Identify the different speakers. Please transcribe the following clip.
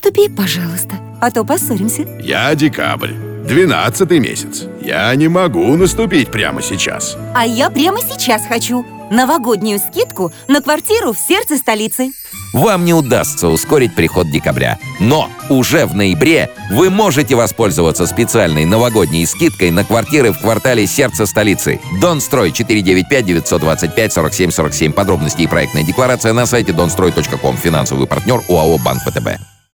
Speaker 1: Уступи, пожалуйста, а то поссоримся.
Speaker 2: Я декабрь, 12-й месяц. Я не могу наступить прямо сейчас.
Speaker 1: А я прямо сейчас хочу новогоднюю скидку на квартиру в сердце столицы.
Speaker 3: Вам не удастся ускорить приход декабря. Но уже в ноябре вы можете воспользоваться специальной новогодней скидкой на квартиры в квартале сердца столицы. Донстрой 495-925-47-47. Подробности и проектная декларация на сайте donstroy.com. Финансовый партнер ОАО «Банк ВТБ».